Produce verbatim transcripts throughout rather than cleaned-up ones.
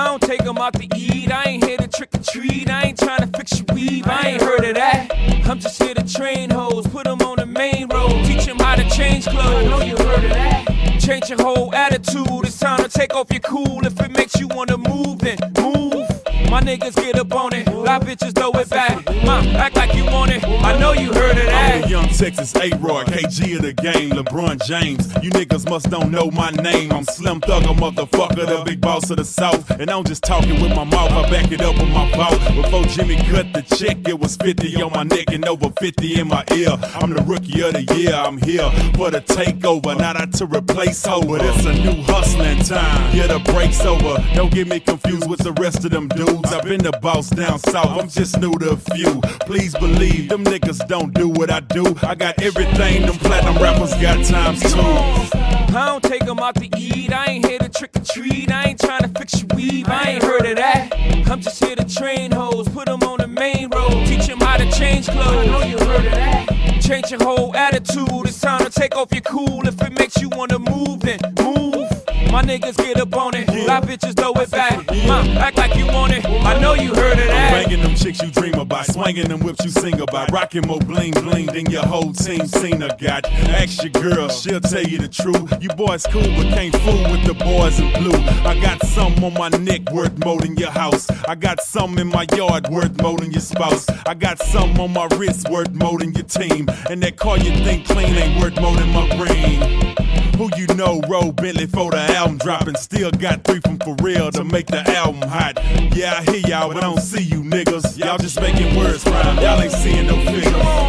don't take them out to eat. I ain't here to trick or treat. I ain't trying to fix your weave. I ain't heard of that. I'm just here to train hoes, put them on the main road, teach them how to change clothes. I know you heard of that. Change your whole attitude. It's time to take off your cool. If it makes you wanna move, then move. My niggas get up on it. Lie bitches throw it back. Mom, act like you want it. I know you heard of that. I'm the young Texas A-Roy, K G of the game, LeBron James. You niggas must don't know my name. I'm Slim Thugger, motherfucker, the big boss of the South. And I'm just talking with my mouth, I back it up with my vault. Before Jimmy cut the check, it was fifty on my neck and over fifty in my ear. I'm the rookie of the year, I'm here for the takeover, not out to replace over. It's a new hustling time, yeah, the break's over. Don't get me confused with the rest of them dudes. I've been the boss down south, I'm just new to a few. Please believe, them niggas don't do what I do. I got everything them platinum rappers got times two. I don't take them out to eat. I ain't here to trick or treat. I ain't trying to fix your weave. I ain't heard of that. I'm just here to train hoes, put them on the main road, teach them how to change clothes. I know you heard of that. Change your whole attitude. It's time to take off your cool. If it makes you wanna move, then move. My niggas get up on it. Lie bitches throw it back. Mom, act like you want it. I know you heard of that. I'm banging them chicks you dream about, swinging them whips you sing about, rocking more bling bling than your whole team seen or got. Ask your girl, she'll tell you the truth. You boys cool, but can't fool with the boys in blue. I got some on my neck worth more than your house. I got some in my yard worth more than your spouse. I got some on my wrist worth more than your team. And that car you think clean ain't worth more than my ring. Who you know roll Bentley for the album dropping? Still got three from for real to make the album hot. Yeah, I hear y'all, but I don't see you niggas. Y'all just making words rhyme, y'all ain't seeing no figures.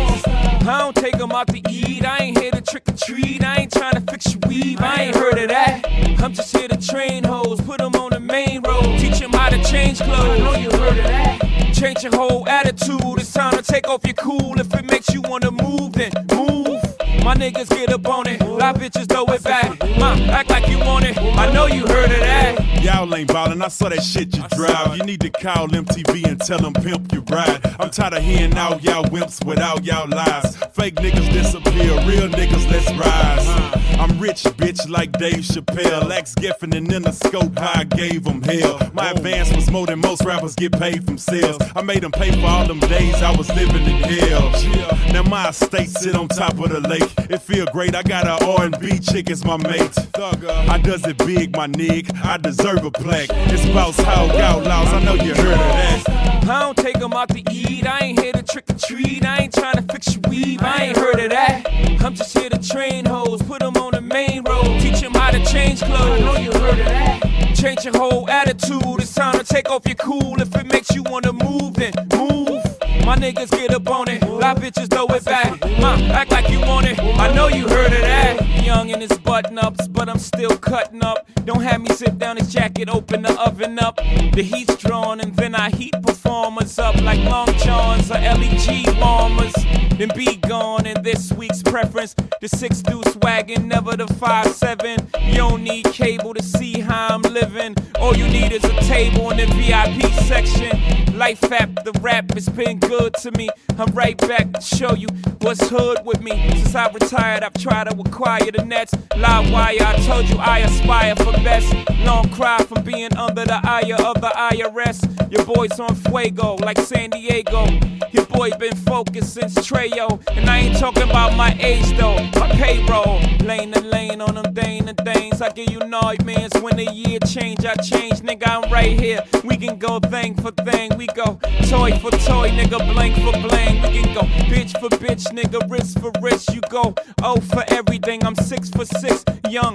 I don't take them out to eat. I ain't here to trick or treat. I ain't trying to fix your weave. I ain't heard of that. I'm just here to train hoes, put them on the main road, teach them how to change clothes. I know you heard of that. Change your whole attitude. It's time to take off your cool. If it makes you wanna move, then move. My niggas get up on it. Lie bitches throw it back. Mom, act like you want it. I know you heard of that. Y'all ain't ballin', I saw that shit you drive. You need to call M T V and tell them pimp you ride. I'm tired of hearing all y'all wimps without y'all lies. Fake niggas disappear, real niggas let's rise. I'm rich, bitch, like Dave Chappelle. Lex Giffen and in the scope, I gave them hell. My advance was more than most rappers get paid from sales. I made them pay for all them days I was living in hell. Now my estate sit on top of the lake. It feel great, I got an R and B chick as my mate. I does it big, my nig, I deserve a plaque. It's Boss Hog Outlaws, I know you heard of that. I don't take them out to eat. I ain't here to trick or treat. I ain't trying to fix your weave. I ain't heard of that. I'm just here to train hoes, put them on the main road, teach them how to change clothes. I know you heard of that. Change your whole attitude. It's time to take off your cool. If it makes you wanna move, then move. My niggas get up on it. Lie bitches throw it back. Mom, act like you want it. I know you heard of that. Young in his button ups, but I'm still cutting up. Don't have me sit down his jacket, open the oven up. The heat's drawn and then I heat performers up like Long Johns or L E G bombers. Then be gone in this week's preference. The six deuce wagon, never the five seven. You don't need cable to see how I'm living. All you need is a table in the V I P section. Life app, the rap has been good to me. I'm right back to show you what's hood with me. Since I retired, I've tried to acquire the nets. Live wire, I told you I aspire for best. Long cry from being under the eye of the I R S. Your boy's on fuego like San Diego. Your boy been focused since Treyo. And I ain't talking about my age though, my payroll. Lane to lane on them dane and things. I give you nightmares when the year change. I change, nigga, I'm right here. We can go thing for thing. We go toy for toy, nigga, blank for blank. We can go bitch for bitch, nigga, wrist for wrist. You go oh for everything. I'm six for six, young.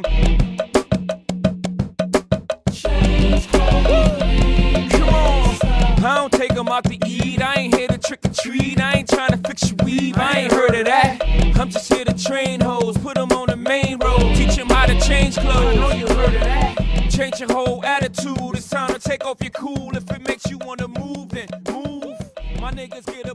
Come on. I don't take them out to eat. I ain't here to trick or treat. I ain't trying to fix your weave. I ain't heard of that. I'm just here to train hoes, put them on the main road, teach them how to change clothes. I know you heard of that. Change your whole attitude. It's time to take off your cool. If it makes you wanna move, then move. My niggas get